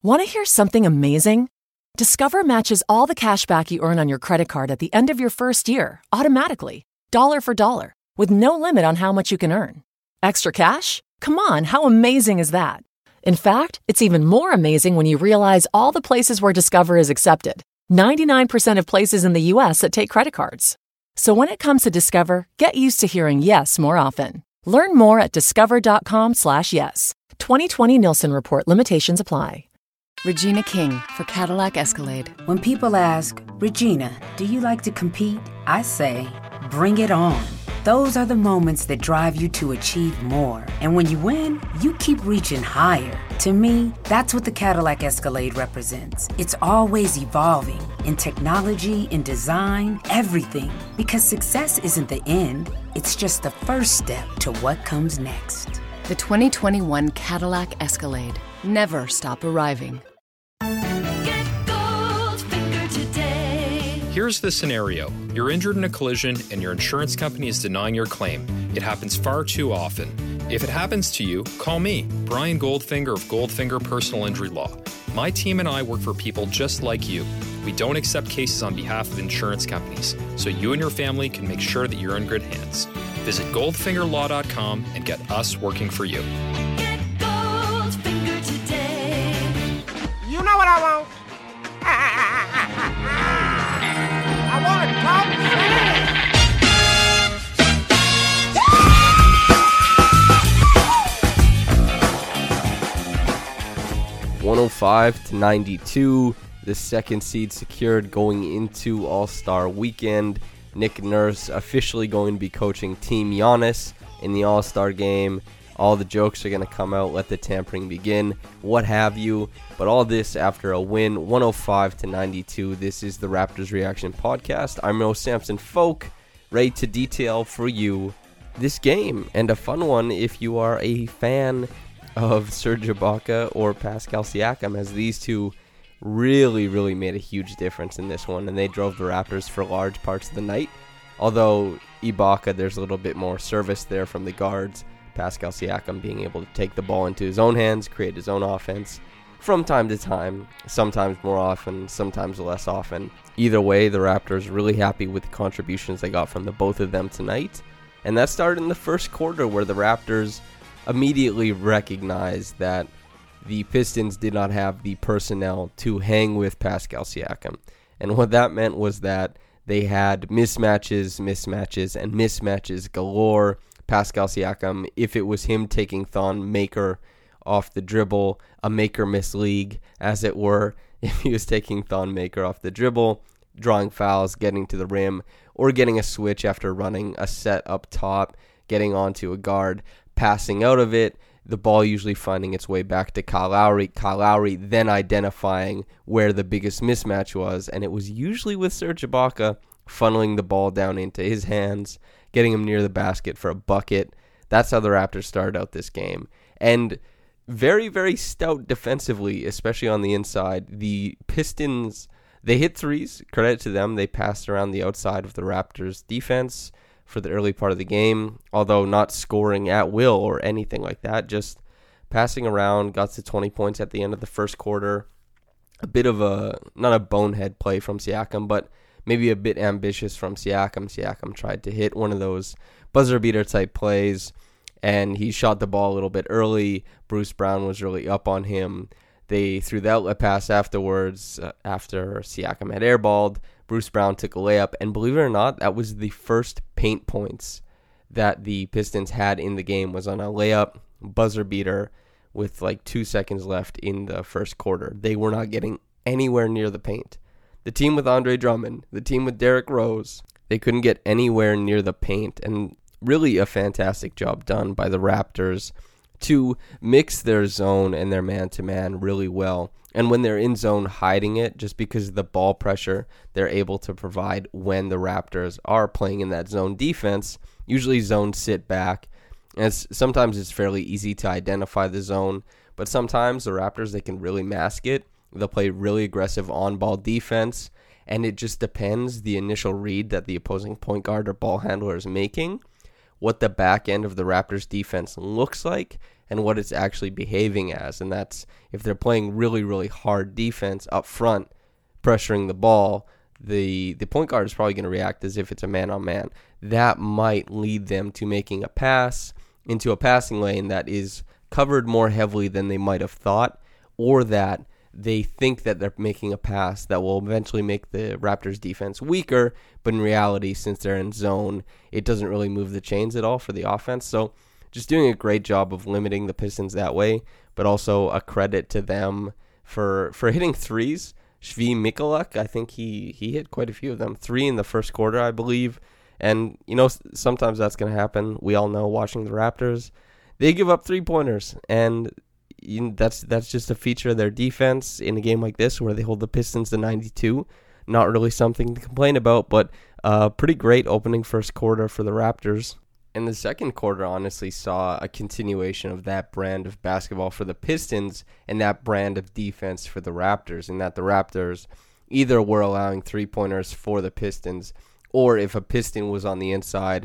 Want to hear something amazing? Discover matches all the cash back you earn on your credit card at the end of your first year, automatically, dollar for dollar, with no limit on how much you can earn. Extra cash? Come on, how amazing is that? In fact, it's even more amazing when you realize all the places where Discover is accepted. 99% of places in the U.S. that take credit cards. So when it comes to Discover, get used to hearing yes more often. Learn more at discover.com/yes. 2020 Nielsen Report. Limitations apply. Regina King for Cadillac Escalade. When people ask, Regina, do you like to compete? I say, bring it on. Those are the moments that drive you to achieve more. And when you win, you keep reaching higher. To me, that's what the Cadillac Escalade represents. It's always evolving in technology, in design, everything. Because success isn't the end, it's just the first step to what comes next. The 2021 Cadillac Escalade. Never stop arriving. Get Goldfinger today. Here's the scenario. You're injured in a collision and your insurance company is denying your claim. It happens far too often. If it happens to you, call me, Brian Goldfinger of Goldfinger Personal Injury Law. My team and I work for people just like you. We don't accept cases on behalf of insurance companies, so you and your family can make sure that you're in good hands. Visit goldfingerlaw.com and get us working for you. Get Goldfinger today. You know what I want? I want to talk shit. 105-92, the second seed secured going into All-Star Weekend. Nick Nurse officially going to be coaching Team Giannis in the All-Star game. All the jokes are going to come out, let the tampering begin, what have you. But all this after a win, 105-92. This is the Raptors Reaction Podcast. I'm Mo Samson Folk, ready to detail for you this game. And a fun one if you are a fan of Serge Ibaka or Pascal Siakam, as these two really made a huge difference in this one, and they drove the Raptors for large parts of the night. Although Ibaka, there's a little bit more service there from the guards. Pascal Siakam being able to take the ball into his own hands, create his own offense from time to time, sometimes more often, sometimes less often. Either way, the Raptors really happy with the contributions they got from the both of them tonight. And that started in the first quarter, where the Raptors immediately recognized that the Pistons did not have the personnel to hang with Pascal Siakam. And what that meant was that they had mismatches, and mismatches galore. Pascal Siakam, if it was him taking Thon Maker off the dribble, a Maker-miss league, as it were, if he was taking Thon Maker off the dribble, drawing fouls, getting to the rim, or getting a switch after running a set up top, getting onto a guard, passing out of it, the ball usually finding its way back to Kyle Lowry then identifying where the biggest mismatch was, and it was usually with Serge Ibaka funneling the ball down into his hands, getting him near the basket for a bucket. That's how the Raptors started out this game. And very stout defensively, especially on the inside. The Pistons, they hit threes, credit to them. They passed around the outside of the Raptors defense for the early part of the game, although not scoring at will or anything like that, just passing around, got to 20 points at the end of the first quarter. A bit of not a bonehead play from Siakam, but maybe a bit ambitious from Siakam. Siakam tried to hit one of those buzzer beater type plays, and he shot the ball a little bit early. Bruce Brown was really up on him. They threw the outlet pass afterwards, after Siakam had airballed. Bruce Brown took a layup, and believe it or not, that was the first paint points that the Pistons had in the game, was on a layup buzzer beater with like 2 seconds left in the first quarter. They were not getting anywhere near the paint. The team with Andre Drummond, the team with Derrick Rose, they couldn't get anywhere near the paint, and really a fantastic job done by the Raptors to mix their zone and their man-to-man really well. And when they're in zone, hiding it, just because of the ball pressure they're able to provide when the Raptors are playing in that zone defense. Usually zone sit back, and sometimes it's fairly easy to identify the zone, but sometimes the Raptors, they can really mask it. They'll play really aggressive on-ball defense, and it just depends the initial read that the opposing point guard or ball handler is making, what the back end of the Raptors defense looks like, and what it's actually behaving as. And that's if they're playing really, really hard defense up front, pressuring the ball, the point guard is probably going to react as if it's a man-on-man. That might lead them to making a pass into a passing lane that is covered more heavily than they might have thought, or that they think that they're making a pass that will eventually make the Raptors defense weaker, but in reality, since they're in zone, it doesn't really move the chains at all for the offense. So just doing a great job of limiting the Pistons that way, but also a credit to them for hitting threes. Shvi Michalek, I think he hit quite a few of them. 3 in the first quarter, I believe. And, sometimes that's going to happen. We all know watching the Raptors, they give up 3-pointers. And that's just a feature of their defense in a game like this where they hold the Pistons to 92. Not really something to complain about, but pretty great opening first quarter for the Raptors. And the second quarter honestly saw a continuation of that brand of basketball for the Pistons and that brand of defense for the Raptors, in that the Raptors either were allowing 3-pointers for the Pistons, or if a Piston was on the inside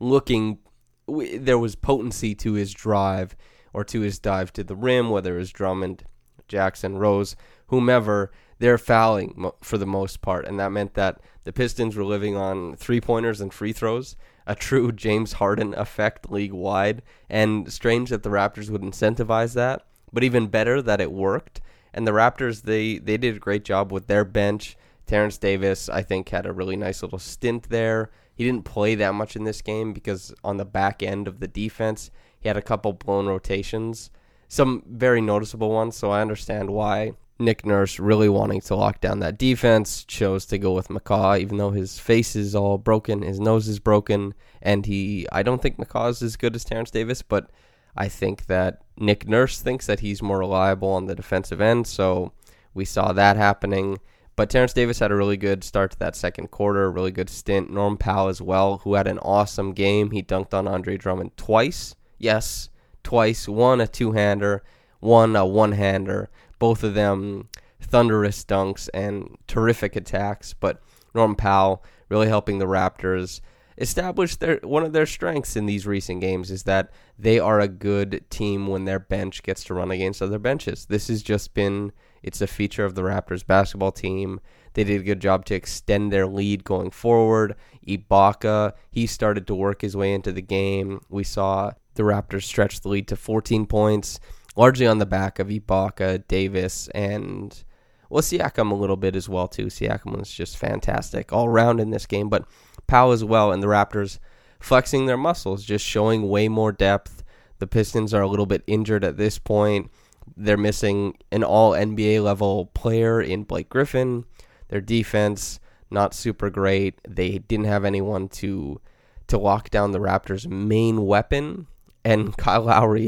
there was potency to his drive or to his dive to the rim, whether it was Drummond, Jackson, Rose, whomever, they're fouling for the most part. And that meant that the Pistons were living on 3-pointers and free throws, a true James Harden effect league-wide. And strange that the Raptors would incentivize that, but even better that it worked. And the Raptors, they did a great job with their bench. Terrence Davis, I think, had a really nice little stint there. He didn't play that much in this game because on the back end of the defense, he had a couple blown rotations, some very noticeable ones, so I understand why Nick Nurse, really wanting to lock down that defense, chose to go with McCaw, even though his face is all broken, his nose is broken, and I don't think McCaw is as good as Terrence Davis, but I think that Nick Nurse thinks that he's more reliable on the defensive end, so we saw that happening. But Terrence Davis had a really good start to that second quarter, really good stint. Norm Powell as well, who had an awesome game. He dunked on Andre Drummond twice. Yes, twice. One a two-hander, one a one-hander. Both of them thunderous dunks and terrific attacks. But Norm Powell really helping the Raptors establish one of their strengths in these recent games is that they are a good team when their bench gets to run against other benches. This has just been... It's a feature of the Raptors basketball team. They did a good job to extend their lead going forward. Ibaka, he started to work his way into the game. We saw the Raptors stretch the lead to 14 points, largely on the back of Ibaka, Davis, and Siakam a little bit as well, too. Siakam was just fantastic all around in this game, but Powell as well, and the Raptors flexing their muscles, just showing way more depth. The Pistons are a little bit injured at this point. They're missing an all-NBA level player in Blake Griffin. Their defense, not super great. They didn't have anyone to lock down the Raptors' main weapon. And Kyle Lowry,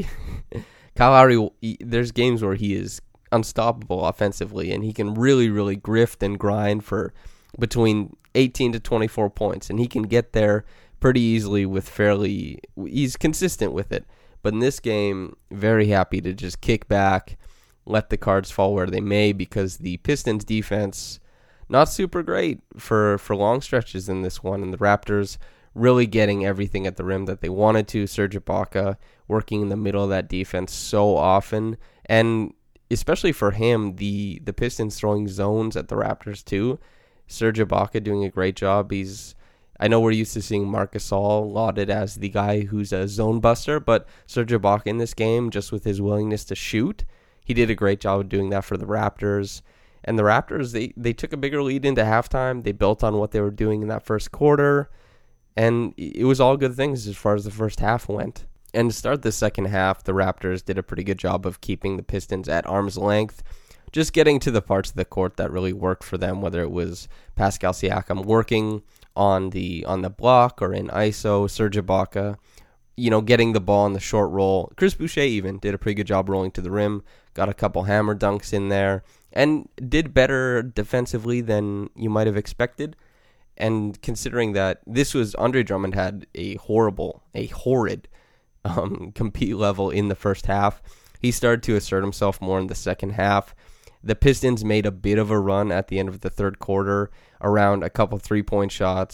there's games where he is unstoppable offensively, and he can really, really grift and grind for between 18 to 24 points. And he can get there pretty easily he's consistent with it. But in this game, very happy to just kick back, let the cards fall where they may, because the Pistons defense, not super great for long stretches in this one. And the Raptors really getting everything at the rim that they wanted to. Serge Ibaka working in the middle of that defense so often. And especially for him, the Pistons throwing zones at the Raptors too. Serge Ibaka doing a great job. I know we're used to seeing Marc Gasol lauded as the guy who's a zone buster, but Serge Ibaka in this game, just with his willingness to shoot, he did a great job of doing that for the Raptors. And the Raptors, they took a bigger lead into halftime. They built on what they were doing in that first quarter, and it was all good things as far as the first half went. And to start the second half, the Raptors did a pretty good job of keeping the Pistons at arm's length, just getting to the parts of the court that really worked for them, whether it was Pascal Siakam working on the block or in ISO, Serge Ibaka, getting the ball in the short roll. Chris Boucher even did a pretty good job rolling to the rim, got a couple hammer dunks in there, and did better defensively than you might have expected. And considering that this was Andre Drummond had a horrid compete level in the first half, he started to assert himself more in the second half. The Pistons made a bit of a run at the end of the third quarter around a couple 3-point shots,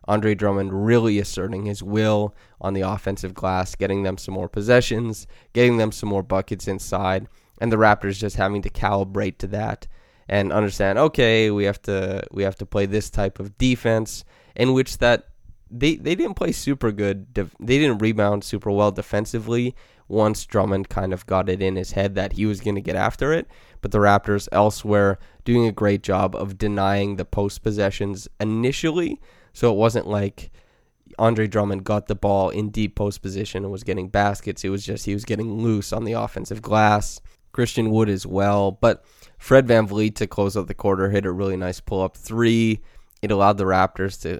Andre Drummond really asserting his will on the offensive glass, getting them some more possessions, getting them some more buckets inside, and the Raptors just having to calibrate to that and understand, okay, we have to play this type of defense, in which that they didn't play super good. They didn't rebound super well defensively once Drummond kind of got it in his head that he was going to get after it. But the Raptors elsewhere doing a great job of denying the post possessions initially. So it wasn't like Andre Drummond got the ball in deep post position and was getting baskets. It was just he was getting loose on the offensive glass. Christian Wood as well. But Fred VanVleet to close out the quarter hit a really nice pull-up three. It allowed the Raptors to,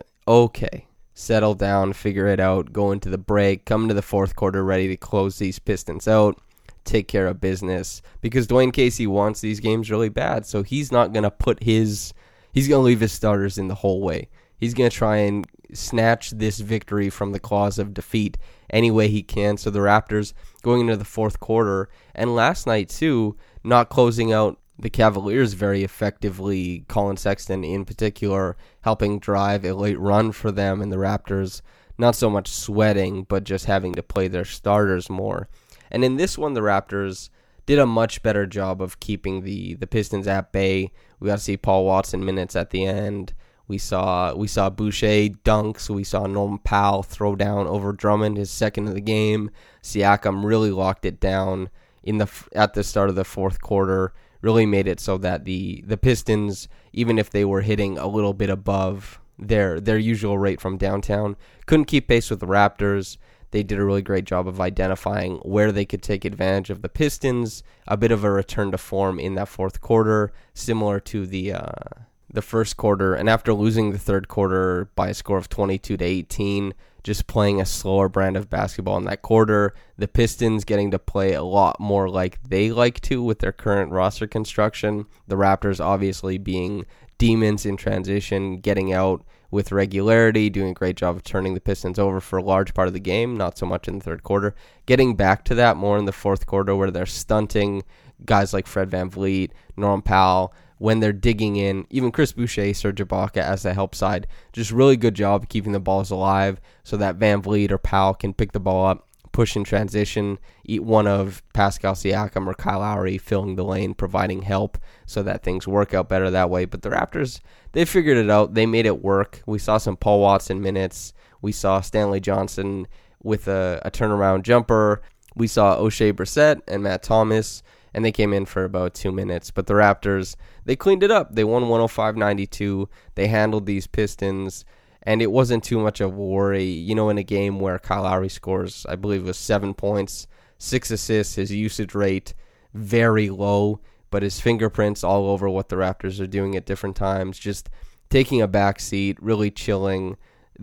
settle down, figure it out, go into the break, come into the fourth quarter ready to close these Pistons out, take care of business. Because Dwayne Casey wants these games really bad, so he's not going to he's going to leave his starters in the whole way. He's going to try and snatch this victory from the claws of defeat any way he can. So the Raptors going into the fourth quarter, and last night too, not closing out the Cavaliers very effectively, Colin Sexton in particular, helping drive a late run for them, and the Raptors not so much sweating, but just having to play their starters more. And in this one, the Raptors did a much better job of keeping the Pistons at bay. We got to see Paul Watson minutes at the end. We saw Boucher dunks. We saw Norman Powell throw down over Drummond, his second of the game. Siakam really locked it down at the start of the fourth quarter. Really made it so that the Pistons, even if they were hitting a little bit above their usual rate from downtown, couldn't keep pace with the Raptors. They did a really great job of identifying where they could take advantage of the Pistons. A bit of a return to form in that fourth quarter, similar to the first quarter. And after losing the third quarter by a score of 22-18, just playing a slower brand of basketball in that quarter, the Pistons getting to play a lot more like they like to with their current roster construction. The Raptors obviously being demons in transition, getting out with regularity, doing a great job of turning the Pistons over for a large part of the game, not so much in the third quarter. Getting back to that more in the fourth quarter where they're stunting guys like Fred VanVleet, Norm Powell, when they're digging in, even Chris Boucher, Serge Ibaka as the help side, just really good job keeping the balls alive so that VanVleet or Powell can pick the ball up, push in transition, eat one of Pascal Siakam or Kyle Lowry filling the lane, providing help so that things work out better that way. But the Raptors, they figured it out. They made it work. We saw some Paul Watson minutes. We saw Stanley Johnson with a turnaround jumper. We saw O'Shea Brissett and Matt Thomas, and they came in for about 2 minutes. But the Raptors, they cleaned it up. They won 105-92. They handled these Pistons, and it wasn't too much of a worry. You know, in a game where Kyle Lowry scores, I believe it was 7 points, 6 assists, his usage rate very low, but his fingerprints all over what the Raptors are doing at different times, just taking a back seat, really chilling.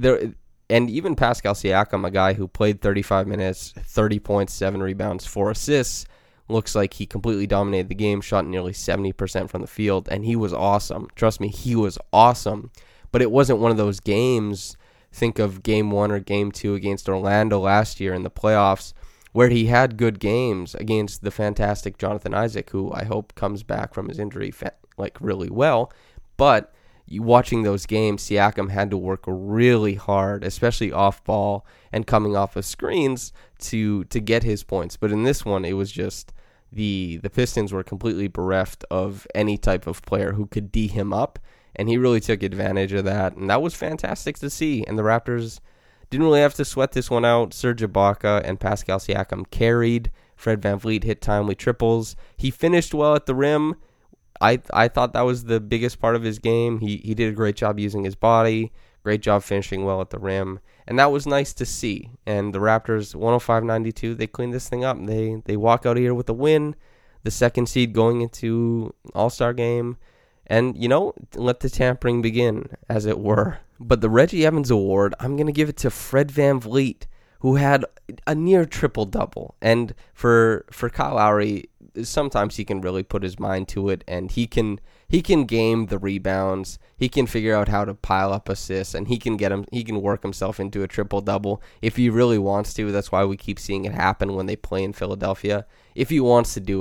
And even Pascal Siakam, a guy who played 35 minutes, 30 points, 7 rebounds, 4 assists, looks like he completely dominated the game, shot nearly 70% from the field, and he was awesome. Trust me, he was awesome. But it wasn't one of those games, think of Game 1 or Game 2 against Orlando last year in the playoffs, where he had good games against the fantastic Jonathan Isaac, who I hope comes back from his injury really well. But watching those games, Siakam had to work really hard, especially off ball and coming off of screens to get his points. But in this one, it was just the Pistons were completely bereft of any type of player who could D him up, and he really took advantage of that, and that was fantastic to see. And the Raptors didn't really have to sweat this one out. Serge Ibaka and Pascal Siakam carried. Fred VanVleet hit timely triples. He finished well at the rim. I thought that was the biggest part of his game. He did a great job using his body, great job finishing well at the rim, and that was nice to see. And the Raptors, 105-92, they cleaned this thing up. They walk out here with a win, the second seed going into All-Star game, and, let the tampering begin, as it were. But the Reggie Evans Award, I'm going to give it to Fred VanVleet, who had a near triple-double. And for Kyle Lowry, sometimes he can really put his mind to it, and he can game the rebounds. He can figure out how to pile up assists, and he can work himself into a triple-double if he really wants to. That's why we keep seeing it happen when they play in Philadelphia. If he wants to do it,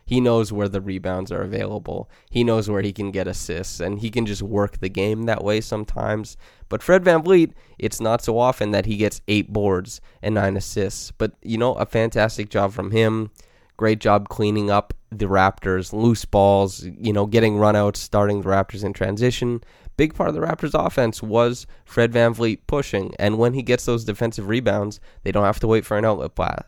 He knows where the rebounds are available. He knows where he can get assists, and he can just work the game that way sometimes. But Fred VanVleet, it's not so often that he gets 8 boards and 9 assists. But, a fantastic job from him. Great job cleaning up the Raptors' loose balls, getting runouts, starting the Raptors in transition. Big part of the Raptors' offense was Fred VanVleet pushing, and when he gets those defensive rebounds, they don't have to wait for an outlet pass.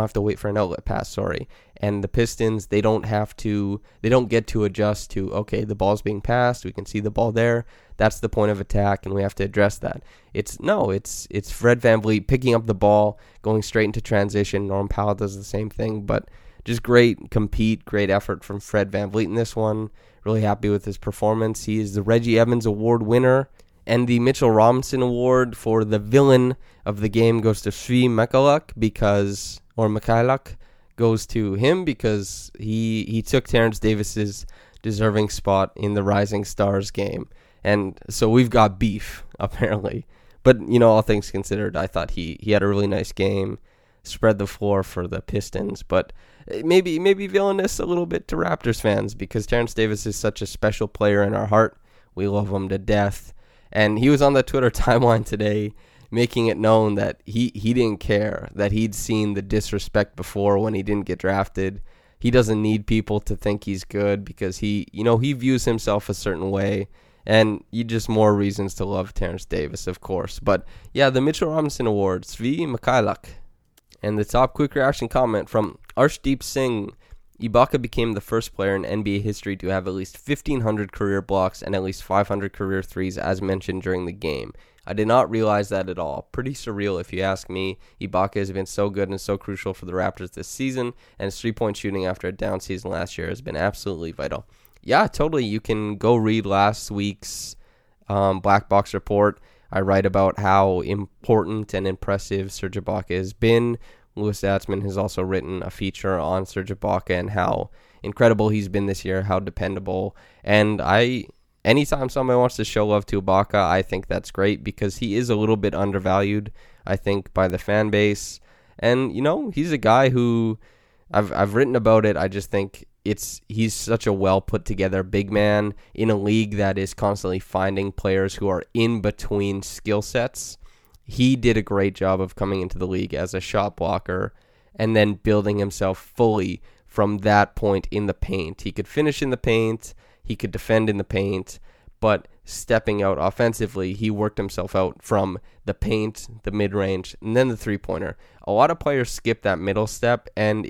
And the Pistons, they don't get to adjust to, okay, the ball's being passed, we can see the ball there. That's the point of attack, and we have to address that. It's Fred VanVleet picking up the ball, going straight into transition. Norm Powell does the same thing, but just great effort from Fred VanVleet in this one. Really happy with his performance. He is the Reggie Evans Award winner, and the Mitchell Robinson Award for the villain of the game goes to Svi Mykhailiuk goes to him because he took Terrence Davis's deserving spot in the Rising Stars game. And so we've got beef, apparently. But, all things considered, I thought he had a really nice game, spread the floor for the Pistons, but maybe villainous a little bit to Raptors fans because Terrence Davis is such a special player in our heart. We love him to death. And he was on the Twitter timeline today making it known that he didn't care, that he'd seen the disrespect before when he didn't get drafted. He doesn't need people to think he's good because he views himself a certain way. And just more reasons to love Terrence Davis, of course. But yeah, the Mitchell Robinson Award, Svi Mykhailiuk. And the top quick reaction comment from Arshdeep Singh. Ibaka became the first player in NBA history to have at least 1,500 career blocks and at least 500 career threes as mentioned during the game. I did not realize that at all. Pretty surreal if you ask me. Ibaka has been so good and so crucial for the Raptors this season, and his three-point shooting after a down season last year has been absolutely vital. Yeah, totally. You can go read last week's Black Box Report. I write about how important and impressive Serge Ibaka has been. Louis Zatzman has also written a feature on Serge Ibaka and how incredible he's been this year, how dependable. And anytime somebody wants to show love to Ibaka, I think that's great because he is a little bit undervalued, I think, by the fan base. And, he's a guy who I've written about it. I just think he's such a well put together big man in a league that is constantly finding players who are in between skill sets. He did a great job of coming into the league as a shot blocker and then building himself fully from that point in the paint. He could finish in the paint, he could defend in the paint, but stepping out offensively, he worked himself out from the paint, the mid-range, and then the three-pointer. A lot of players skip that middle step, and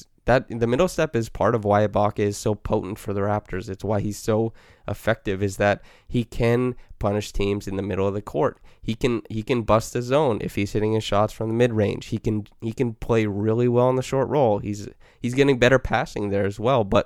the middle step is part of why Ibaka is so potent for the Raptors. It's why he's so effective, is that he can punish teams in the middle of the court. He can bust a zone if he's hitting his shots from the mid-range. He can play really well in the short roll. He's getting better passing there as well, but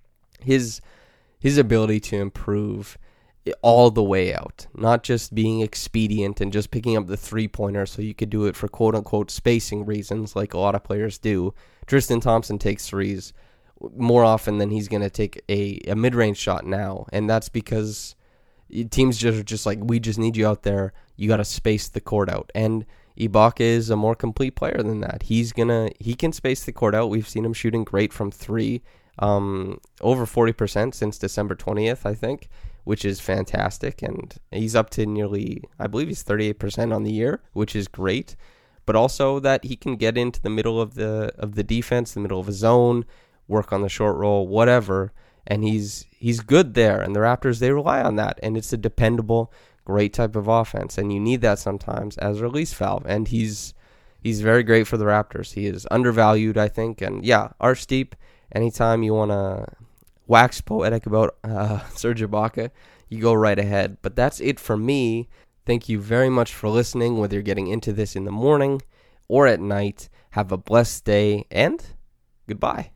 his ability to improve all the way out, not just being expedient and just picking up the three-pointer so you could do it for quote-unquote spacing reasons like a lot of players do. Tristan Thompson takes threes more often than he's going to take a mid-range shot now, and that's because teams just like, we just need you out there. You got to space the court out, and Ibaka is a more complete player than that. He can space the court out. We've seen him shooting great from three, over 40% since December 20th, I think, which is fantastic, and he's up to nearly, I believe he's 38% on the year, which is great. But also that he can get into the middle of the defense, the middle of a zone, work on the short roll, whatever, and he's good there. And the Raptors, they rely on that, and it's a dependable, great type of offense, and you need that sometimes as a release valve. And he's very great for the Raptors. He is undervalued, I think. And yeah, Arshdeep, anytime you want to wax poetic about Serge Ibaka, you go right ahead. But that's it for me. Thank you very much for listening, whether you're getting into this in the morning or at night. Have a blessed day, and goodbye.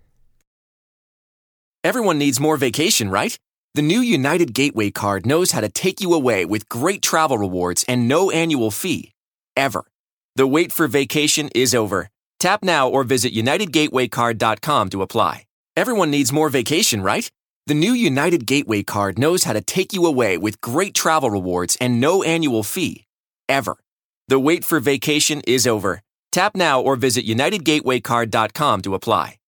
Everyone needs more vacation, right? The new United Gateway card knows how to take you away with great travel rewards and no annual fee. Ever. The wait for vacation is over. Tap now or visit UnitedGatewayCard.com to apply. Everyone needs more vacation, right? The new United Gateway card knows how to take you away with great travel rewards and no annual fee. Ever. The wait for vacation is over. Tap now or visit UnitedGatewayCard.com to apply.